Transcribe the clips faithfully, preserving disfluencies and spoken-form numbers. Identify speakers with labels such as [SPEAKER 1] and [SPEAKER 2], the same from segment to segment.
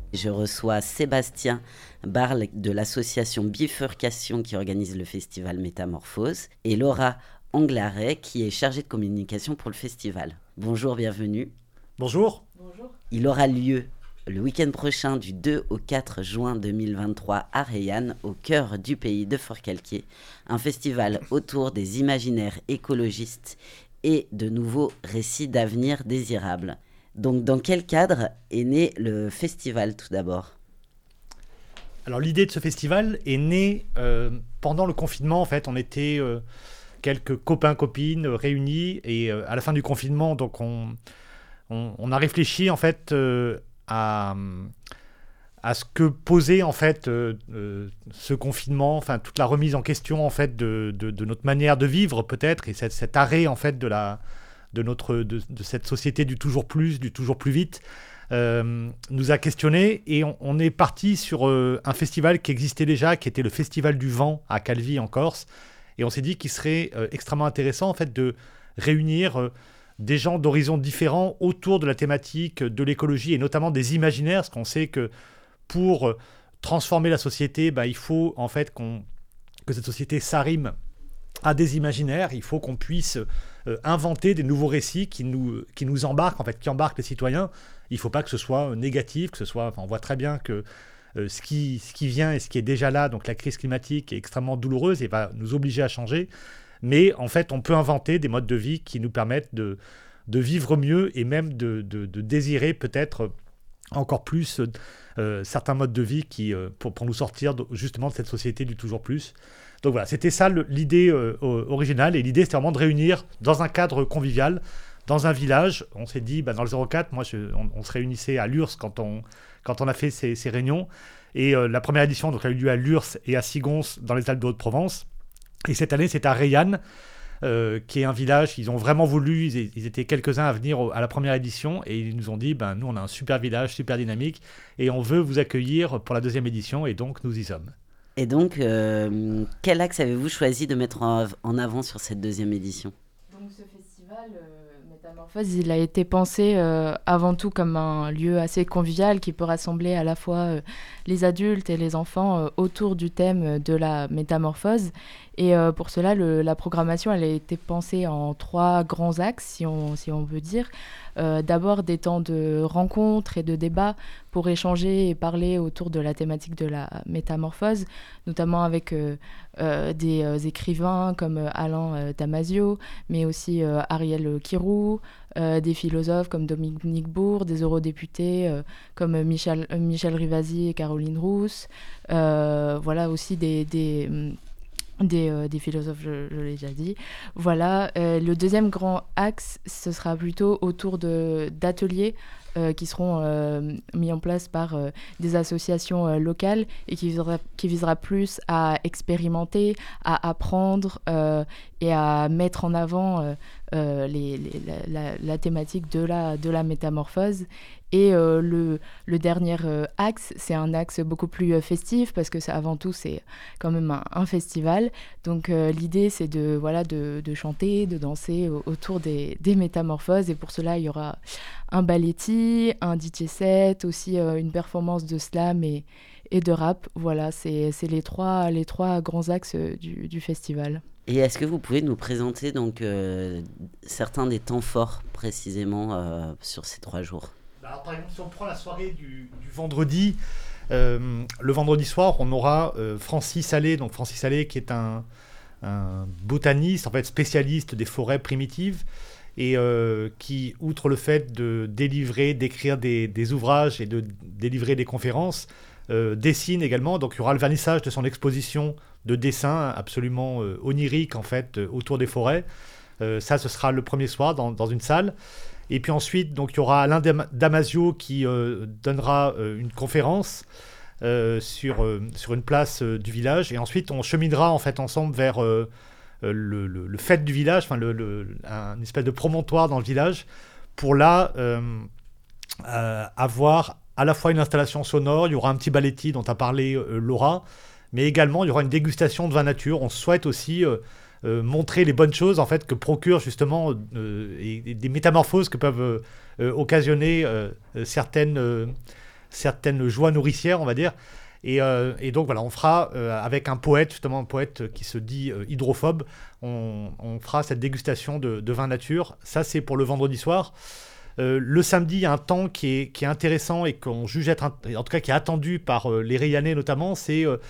[SPEAKER 1] Je reçois Sébastien Barle de l'association Bifurcation qui organise le festival Métamorphose et Laura Anglaret qui est chargée de communication pour le festival. Bonjour, bienvenue.
[SPEAKER 2] Bonjour.
[SPEAKER 3] Bonjour.
[SPEAKER 1] Il aura lieu le week-end prochain du deux au quatre juin deux mille vingt-trois à Reillanne, au cœur du pays de Forcalquier, un festival autour des imaginaires écologistes et de nouveaux récits d'avenir désirables. Donc, dans quel cadre est né le festival tout d'abord ?
[SPEAKER 2] Alors, l'idée de ce festival est née euh, pendant le confinement. En fait, on était euh, quelques copains, copines euh, réunis. Et euh, à la fin du confinement, donc on, on, on a réfléchi en fait euh, à, à ce que posait en fait euh, euh, ce confinement, enfin toute la remise en question en fait de, de, de notre manière de vivre peut-être et cet, cet arrêt en fait de la de notre de, de cette société du toujours plus, du toujours plus vite, euh, nous a questionné et on, on est parti sur euh, un festival qui existait déjà, qui était le Festival du Vent à Calvi en Corse, et on s'est dit qu'il serait euh, extrêmement intéressant en fait de réunir euh, des gens d'horizons différents autour de la thématique de l'écologie et notamment des imaginaires, parce qu'on sait que pour euh, transformer la société, bah, il faut en fait qu'on, que cette société s'arrime à des imaginaires, il faut qu'on puisse euh, inventer des nouveaux récits qui nous, qui nous embarquent, en fait, qui embarquent les citoyens. Il ne faut pas que ce soit négatif, que ce soit, enfin, on voit très bien que euh, ce, qui, ce qui vient et ce qui est déjà là, donc la crise climatique est extrêmement douloureuse et va nous obliger à changer. Mais en fait, on peut inventer des modes de vie qui nous permettent de, de vivre mieux et même de, de, de désirer peut-être encore plus euh, certains modes de vie qui, euh, pour, pour nous sortir de, justement de cette société du toujours plus. Donc voilà, c'était ça le, l'idée euh, originale. Et l'idée, c'était vraiment de réunir dans un cadre convivial, dans un village. On s'est dit, bah, dans le zéro quatre, moi, je, on, on se réunissait à Lurs quand on, quand on a fait ces, ces réunions. Et euh, la première édition donc, a eu lieu à Lurs et à Sigons, dans les Alpes de Haute-Provence. Et cette année, c'est à Reillanne, euh, qui est un village. Ils ont vraiment voulu, ils, ils étaient quelques-uns à venir au, à la première édition. Et ils nous ont dit, ben, nous, on a un super village, super dynamique. Et on veut vous accueillir pour la deuxième édition. Et donc, nous y sommes.
[SPEAKER 1] Et donc, euh, quel axe avez-vous choisi de mettre en, en avant sur cette deuxième édition ?
[SPEAKER 3] Donc ce festival euh, Métamorphose, il a été pensé euh, avant tout comme un lieu assez convivial qui peut rassembler à la fois euh, les adultes et les enfants euh, autour du thème de la métamorphose. Et euh, pour cela, le, la programmation elle a été pensée en trois grands axes, si on, si on veut dire. Euh, d'abord des temps de rencontres et de débats pour échanger et parler autour de la thématique de la métamorphose, notamment avec euh, euh, des euh, écrivains comme euh, Alain euh, Damasio, mais aussi euh, Ariel Kirou, euh, des philosophes comme Dominique Bourg, des eurodéputés euh, comme Michel, euh, Michel Rivasi et Caroline Rousse, euh, voilà aussi des... des Des, euh, des philosophes, je, je l'ai déjà dit. Voilà. Euh, le deuxième grand axe, ce sera plutôt autour de, d'ateliers euh, qui seront euh, mis en place par euh, des associations euh, locales et qui visera, qui visera plus à expérimenter, à apprendre euh, et à mettre en avant euh, euh, les, les, la, la, la thématique de la, de la métamorphose. Et euh, le, le dernier euh, axe, c'est un axe beaucoup plus euh, festif parce que c'est, avant tout, c'est quand même un, un festival. Donc euh, l'idée, c'est de, voilà, de, de chanter, de danser au, autour des, des métamorphoses. Et pour cela, il y aura un balletti, un D J set, aussi euh, une performance de slam et, et de rap. Voilà, c'est, c'est les, trois, les trois grands axes euh, du, du festival.
[SPEAKER 1] Et est-ce que vous pouvez nous présenter donc, euh, certains des temps forts précisément euh, sur ces trois jours ?
[SPEAKER 2] Alors, par exemple, si on prend la soirée du, du vendredi, euh, le vendredi soir, on aura euh, Francis Allais, donc Francis Allais qui est un, un botaniste, en fait spécialiste des forêts primitives, et euh, qui, outre le fait de délivrer, d'écrire des, des ouvrages et de délivrer des conférences, euh, dessine également. Donc, il y aura le vernissage de son exposition de dessins absolument euh, onirique en fait euh, autour des forêts. Euh, ça, ce sera le premier soir dans, dans une salle. Et puis ensuite, donc, il y aura Alain Damasio qui euh, donnera euh, une conférence euh, sur, euh, sur une place euh, du village. Et ensuite, on cheminera en fait, ensemble vers euh, le, le, le fait du village, enfin, le, le, un espèce de promontoire dans le village, pour là euh, euh, avoir à la fois une installation sonore, il y aura un petit balletti dont a parlé euh, Laura, mais également il y aura une dégustation de vin nature. On souhaite aussi... Euh, Euh, montrer les bonnes choses en fait que procurent justement euh, et, et des métamorphoses que peuvent euh, occasionner euh, certaines euh, certaines joies nourricières, on va dire. Et, euh, et donc voilà, on fera euh, avec un poète, justement un poète qui se dit euh, hydrophobe, on, on fera cette dégustation de, de vin nature. Ça, c'est pour le vendredi soir. Euh, le samedi, il y a un temps qui est, qui est intéressant et qu'on juge être, en tout cas qui est attendu par euh, les Rayanais notamment, c'est, euh,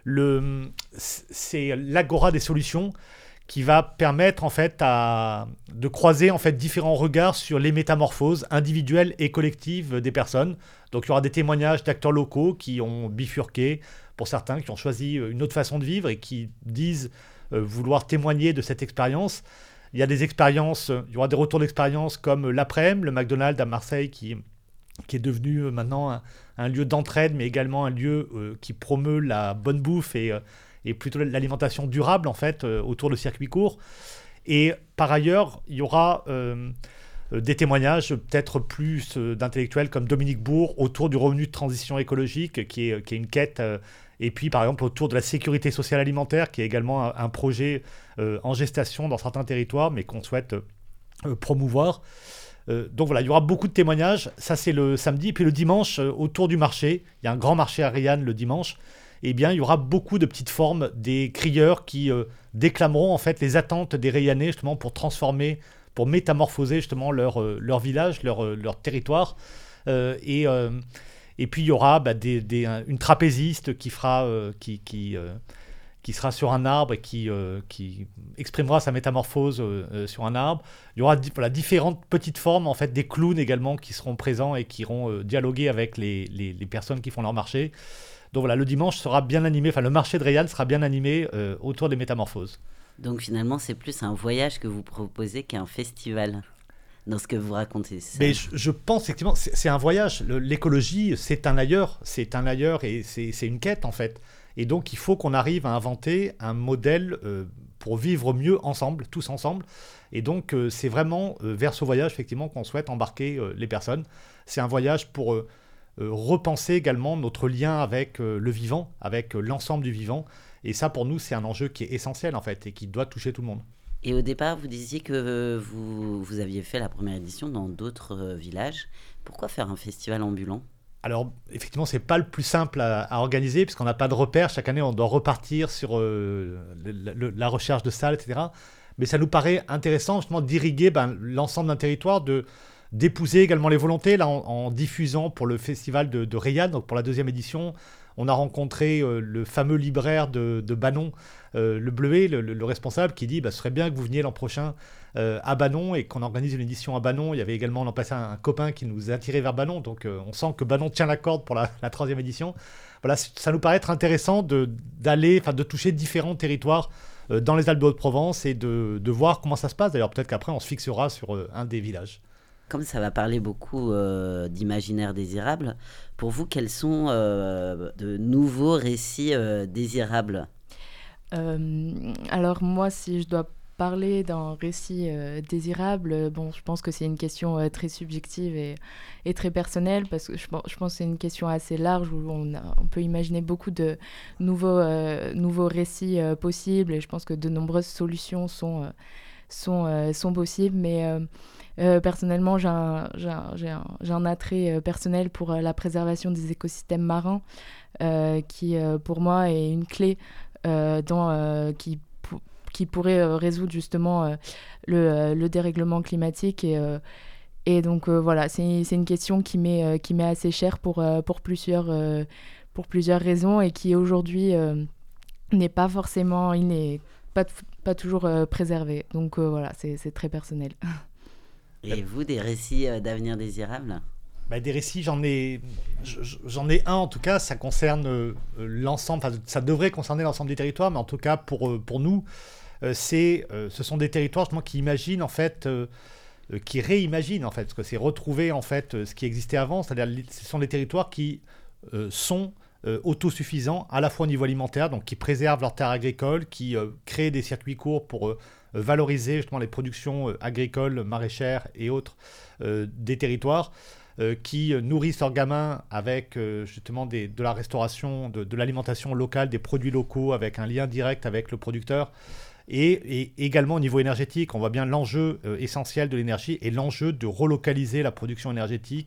[SPEAKER 2] le, c'est l'Agora des solutions qui va permettre en fait à, de croiser en fait différents regards sur les métamorphoses individuelles et collectives des personnes. Donc il y aura des témoignages d'acteurs locaux qui ont bifurqué, pour certains qui ont choisi une autre façon de vivre et qui disent euh, vouloir témoigner de cette expérience. Il y a des expériences, il y aura des retours d'expérience comme l'Aprem, le McDonald's à Marseille qui, qui est devenu maintenant un, un lieu d'entraide, mais également un lieu euh, qui promeut la bonne bouffe et, euh, et plutôt l'alimentation durable en fait euh, autour de circuits courts. Et par ailleurs, il y aura euh, des témoignages peut-être plus euh, d'intellectuels comme Dominique Bourg autour du revenu de transition écologique qui est, qui est une quête euh, et puis par exemple autour de la sécurité sociale alimentaire qui est également un, un projet euh, en gestation dans certains territoires mais qu'on souhaite euh, promouvoir. Euh, donc voilà, il y aura beaucoup de témoignages, ça c'est le samedi. Et puis le dimanche, euh, autour du marché, il y a un grand marché à Rayanne le dimanche, et eh bien il y aura beaucoup de petites formes, des crieurs qui euh, déclameront en fait les attentes des Rayanais justement pour transformer, pour métamorphoser justement leur, euh, leur village, leur, euh, leur territoire. Euh, et, euh, et puis il y aura bah, des, des, un, une trapéziste qui, fera, euh, qui, qui, euh, qui sera sur un arbre et qui, euh, qui exprimera sa métamorphose euh, euh, sur un arbre. Il y aura di- voilà, différentes petites formes, en fait, des clowns également qui seront présents et qui iront euh, dialoguer avec les, les, les personnes qui font leur marché. Donc voilà, le dimanche sera bien animé, enfin le marché de Rayanne sera bien animé euh, autour des métamorphoses.
[SPEAKER 1] Donc finalement, c'est plus un voyage que vous proposez qu'un festival dans ce que vous racontez. Ça.
[SPEAKER 2] Mais je, je pense effectivement, c'est, c'est un voyage. Le, l'écologie, c'est un ailleurs, c'est un ailleurs et c'est, c'est une quête en fait. Et donc il faut qu'on arrive à inventer un modèle euh, pour vivre mieux ensemble, tous ensemble. Et donc euh, c'est vraiment euh, vers ce voyage effectivement qu'on souhaite embarquer euh, les personnes. C'est un voyage pour euh, euh, repenser également notre lien avec euh, le vivant, avec euh, l'ensemble du vivant. Et ça pour nous c'est un enjeu qui est essentiel en fait et qui doit toucher tout le monde.
[SPEAKER 1] Et au départ, vous disiez que vous, vous aviez fait la première édition dans d'autres euh, villages. Pourquoi faire un festival ambulant ?
[SPEAKER 2] Alors, effectivement, c'est pas le plus simple à, à organiser, puisqu'on n'a pas de repères. Chaque année, on doit repartir sur euh, le, le, la recherche de salles, et cetera. Mais ça nous paraît intéressant, justement, d'irriguer ben, l'ensemble d'un territoire, de, d'épouser également les volontés. Là, en, en diffusant pour le festival de, de Rayanne, donc pour la deuxième édition, on a rencontré euh, le fameux libraire de, de Banon, euh, le Bleuet, le, le, le responsable, qui dit bah, « ce serait bien que vous veniez l'an prochain euh, à Banon et qu'on organise une édition à Banon ». Il y avait également l'an passé un, un copain qui nous a attiré vers Banon, donc euh, on sent que Banon tient la corde pour la, la troisième édition. Voilà, ça nous paraît être intéressant de, d'aller, enfin de toucher différents territoires euh, dans les Alpes de Haute-Provence et de, de voir comment ça se passe. D'ailleurs, peut-être qu'après, on se fixera sur euh, un des villages.
[SPEAKER 1] Comme ça va parler beaucoup euh, d'imaginaire désirable, pour vous, quels sont euh, de nouveaux récits euh, désirables ?
[SPEAKER 3] euh, Alors moi, si je dois parler d'un récit euh, désirable, bon, je pense que c'est une question euh, très subjective et, et très personnelle, parce que je, je pense que c'est une question assez large où on, a, on peut imaginer beaucoup de nouveaux, euh, nouveaux récits euh, possibles, et je pense que de nombreuses solutions sont, euh, sont, euh, sont possibles, mais... Euh, Euh, personnellement, j'ai un, j'ai, un, j'ai, un, j'ai un attrait euh, personnel pour euh, la préservation des écosystèmes marins, euh, qui euh, pour moi est une clé euh, dans, euh, qui, pou- qui pourrait euh, résoudre justement euh, le, euh, le dérèglement climatique. Et, euh, et donc euh, voilà, c'est, c'est une question qui m'est, euh, qui m'est assez chère pour, euh, pour, plusieurs, euh, pour plusieurs raisons et qui aujourd'hui euh, n'est pas forcément, il n'est pas, pas toujours euh, préservée. Donc euh, voilà, c'est, c'est très personnel.
[SPEAKER 1] Et vous, des récits euh, d'avenir désirable ?
[SPEAKER 2] Bah, des récits, j'en ai, j'en ai un en tout cas, ça concerne euh, l'ensemble, enfin, ça devrait concerner l'ensemble des territoires, mais en tout cas pour, euh, pour nous, euh, c'est, euh, ce sont des territoires justement qui imaginent en fait, euh, euh, qui réimaginent en fait, parce que c'est retrouver en fait euh, ce qui existait avant, c'est-à-dire ce sont des territoires qui euh, sont euh, autosuffisants à la fois au niveau alimentaire, donc qui préservent leurs terres agricoles, qui euh, créent des circuits courts pour euh, valoriser justement les productions euh, agricoles, maraîchères et autres euh, des territoires, euh, qui nourrissent leurs gamins avec euh, justement des, de la restauration, de, de l'alimentation locale, des produits locaux, avec un lien direct avec le producteur. Et, et également au niveau énergétique, on voit bien l'enjeu euh, essentiel de l'énergie et l'enjeu de relocaliser la production énergétique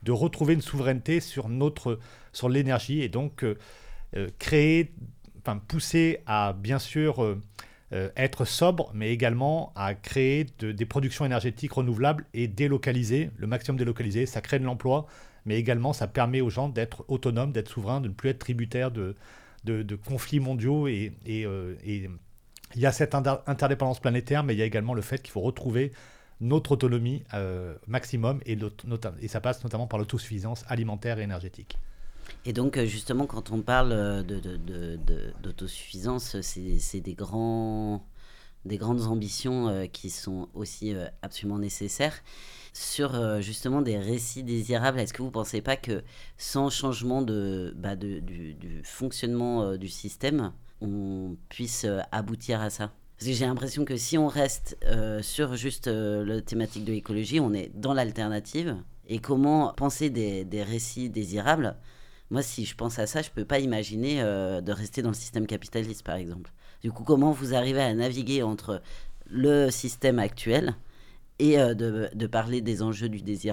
[SPEAKER 2] de retrouver une souveraineté sur, notre, sur l'énergie et donc euh, euh, créer, enfin pousser à bien sûr euh, euh, être sobre, mais également à créer de, des productions énergétiques renouvelables et délocaliser, le maximum délocalisé. Ça crée de l'emploi, mais également ça permet aux gens d'être autonomes, d'être souverains, de ne plus être tributaires de, de, de conflits mondiaux. Et, et, euh, et il y a cette interdépendance planétaire, mais il y a également le fait qu'il faut retrouver notre autonomie euh, maximum, et, et ça passe notamment par l'autosuffisance alimentaire et énergétique.
[SPEAKER 1] Et donc, justement, quand on parle de, de, de, de, d'autosuffisance, c'est, c'est des, grands, des grandes ambitions euh, qui sont aussi euh, absolument nécessaires. Sur euh, justement des récits désirables, est-ce que vous ne pensez pas que sans changement de, bah, de, du, du fonctionnement euh, du système, on puisse euh, aboutir à ça ? Parce que j'ai l'impression que si on reste euh, sur juste euh, la thématique de l'écologie, on est dans l'alternative. Et comment penser des, des récits désirables ? Moi, si je pense à ça, je ne peux pas imaginer euh, de rester dans le système capitaliste, par exemple. Du coup, comment vous arrivez à naviguer entre le système actuel et euh, de, de parler des enjeux du désirable ?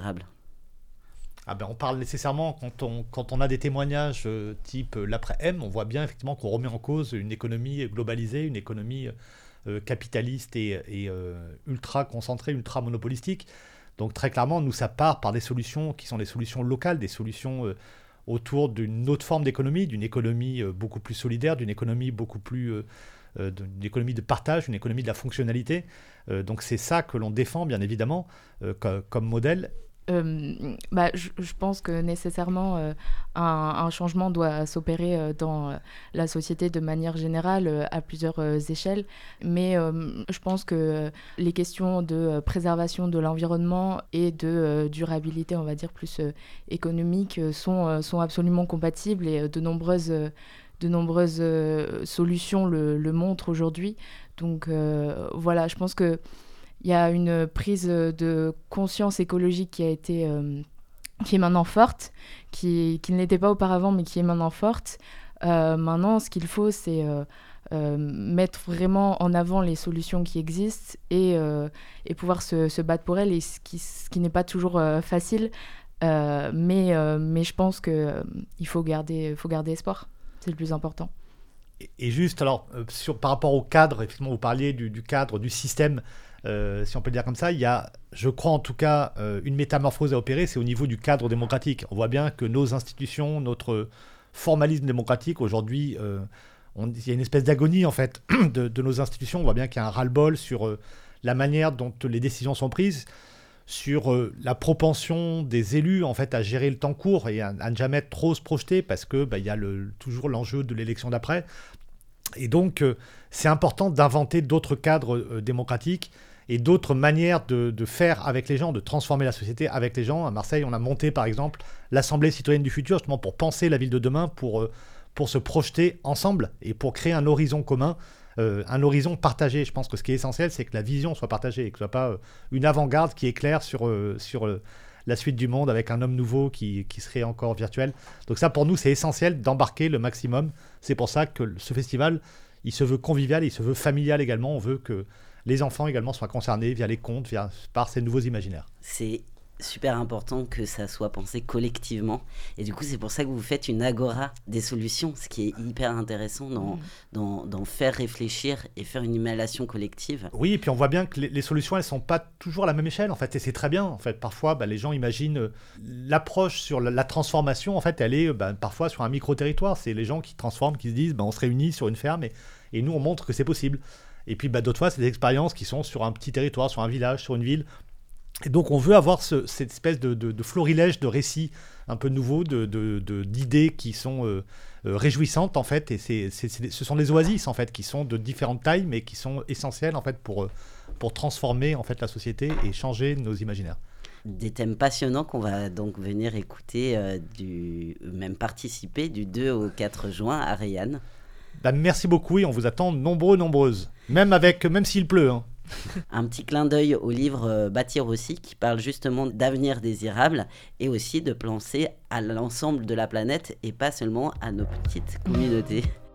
[SPEAKER 2] Ah ben, on parle nécessairement, quand on, quand on a des témoignages euh, type euh, l'après-M, on voit bien effectivement qu'on remet en cause une économie globalisée, une économie euh, capitaliste et, et euh, ultra concentrée, ultra monopolistique. Donc très clairement, nous, ça part par des solutions qui sont des solutions locales, des solutions... Euh, autour d'une autre forme d'économie, d'une économie euh, beaucoup plus solidaire, d'une économie beaucoup plus, euh, euh, d'une économie de partage, une économie de la fonctionnalité. Euh, donc c'est ça que l'on défend, bien évidemment, euh, co- comme modèle.
[SPEAKER 3] Euh, bah, je, je pense que nécessairement euh, un, un changement doit s'opérer euh, dans euh, la société de manière générale euh, à plusieurs euh, échelles, mais euh, je pense que les questions de euh, préservation de l'environnement et de euh, durabilité, on va dire plus euh, économique, euh, sont, euh, sont absolument compatibles, et euh, de nombreuses, euh, de nombreuses euh, solutions le, le montrent aujourd'hui. Donc euh, voilà, je pense que il y a une prise de conscience écologique qui a été, euh, qui est maintenant forte, qui, qui ne l'était pas auparavant, mais qui est maintenant forte. Euh, maintenant, ce qu'il faut, c'est euh, euh, mettre vraiment en avant les solutions qui existent et, euh, et pouvoir se, se battre pour elles, et ce qui, ce qui n'est pas toujours euh, facile. Euh, mais, euh, mais je pense qu'il euh, faut garder, faut garder espoir. C'est le plus important.
[SPEAKER 2] Et, et juste, alors, euh, sur, par rapport au cadre, effectivement, vous parliez du, du cadre, du système. Euh, si on peut le dire comme ça, il y a, je crois en tout cas, euh, une métamorphose à opérer, c'est au niveau du cadre démocratique. On voit bien que nos institutions, notre formalisme démocratique, aujourd'hui, euh, on, il y a une espèce d'agonie en fait de, de nos institutions. On voit bien qu'il y a un ras-le-bol sur euh, la manière dont les décisions sont prises, sur euh, la propension des élus en fait à gérer le temps court et à, à ne jamais trop se projeter, parce que bah, y a le, toujours l'enjeu de l'élection d'après. Et donc, euh, c'est important d'inventer d'autres cadres euh, démocratiques et d'autres manières de, de faire avec les gens, de transformer la société avec les gens. À Marseille, on a monté, par exemple, l'Assemblée citoyenne du futur, justement pour penser la ville de demain, pour, euh, pour se projeter ensemble et pour créer un horizon commun, euh, un horizon partagé. Je pense que ce qui est essentiel, c'est que la vision soit partagée et que ce ne soit pas euh, une avant-garde qui éclaire sur, euh, sur euh, la suite du monde avec un homme nouveau qui, qui serait encore virtuel. Donc ça, pour nous, c'est essentiel d'embarquer le maximum. C'est pour ça que ce festival, il se veut convivial, il se veut familial également. On veut que les enfants également soient concernés via les contes, via, par ces nouveaux imaginaires.
[SPEAKER 1] C'est super important que ça soit pensé collectivement. Et du coup, c'est pour ça que vous faites une agora des solutions, ce qui est hyper intéressant d'en, mmh. d'en, d'en faire réfléchir et faire une immolation collective.
[SPEAKER 2] Oui, et puis on voit bien que les, les solutions, elles ne sont pas toujours à la même échelle, en fait. Et c'est très bien, en fait. Parfois, bah, les gens imaginent euh, l'approche sur la, la transformation, en fait, elle est bah, parfois sur un micro-territoire. C'est les gens qui transforment, qui se disent, bah, on se réunit sur une ferme et, et nous, on montre que c'est possible. Et puis bah, d'autres fois, c'est des expériences qui sont sur un petit territoire, sur un village, sur une ville. Et donc on veut avoir ce, cette espèce de, de, de florilège de récits un peu nouveaux, de, de, de, d'idées qui sont euh, euh, réjouissantes en fait. Et c'est, c'est, c'est, ce sont des oasis en fait qui sont de différentes tailles, mais qui sont essentielles en fait pour, pour transformer en fait la société et changer nos imaginaires.
[SPEAKER 1] Des thèmes passionnants qu'on va donc venir écouter, euh, du, même participer du deux au quatre juin à Rayanne.
[SPEAKER 2] Bah, merci beaucoup et on vous attend nombreux, nombreuses. Même, avec, même s'il pleut. Hein.
[SPEAKER 1] Un petit clin d'œil au livre euh, Bâtir aussi, qui parle justement d'avenir désirable et aussi de penser à l'ensemble de la planète et pas seulement à nos petites communautés.